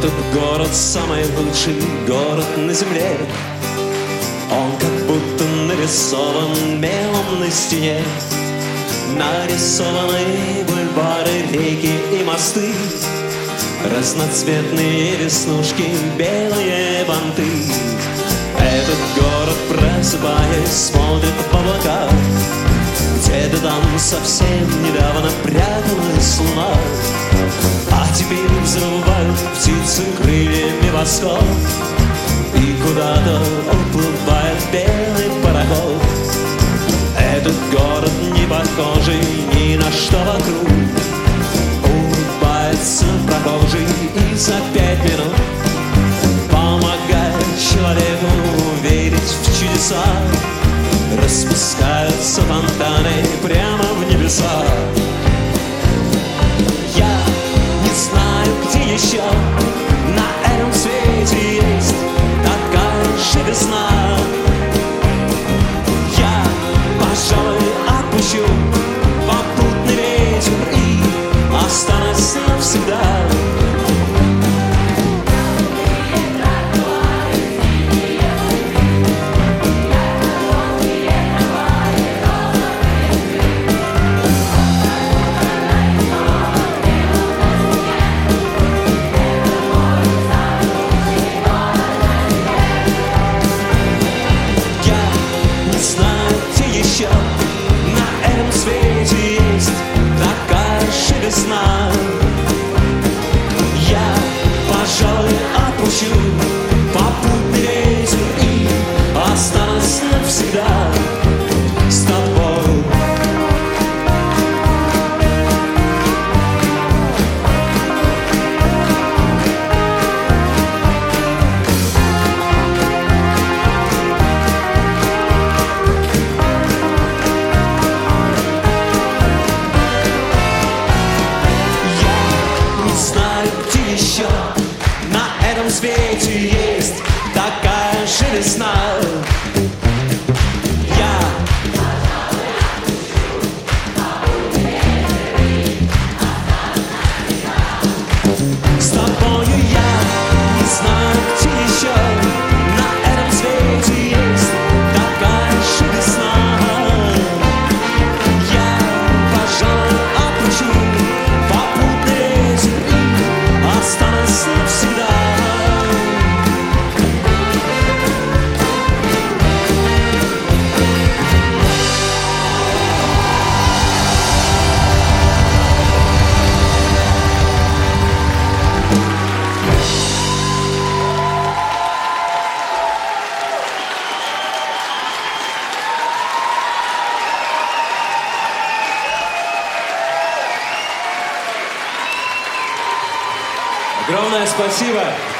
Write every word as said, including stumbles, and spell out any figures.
Этот город самый лучший город на земле. Он как будто нарисован мелом на стене. Нарисованы бульвары, реки и мосты, разноцветные веснушки, белые банты. Этот город, просыпаясь, смотрит в облака. Где-то там совсем недавно пряталась луна, а теперь взрывают птицы крыльями восход, и куда-то уплывает белый пароход. Этот город не похожий ни на что вокруг. Улыбается прохожий и за пять минут помогает человеку верить в чудеса. Распускаются фонтаны прямо в небеса. Я не знаю, где еще на этом свете есть такая же весна. Я, пожалуй, отпущу попутный ветер и останусь навсегда. На этом свете есть такая же весна. Я, пожалуй, отпущу попутный ветер и останусь навсегда с тобой. На этом свете есть такая же весна. Я с тобою, я не знаю, где еще на этом свете есть такая же весна. Я, пожалуй, отпущу попутный ветер и останусь навсегда. Огромное спасибо!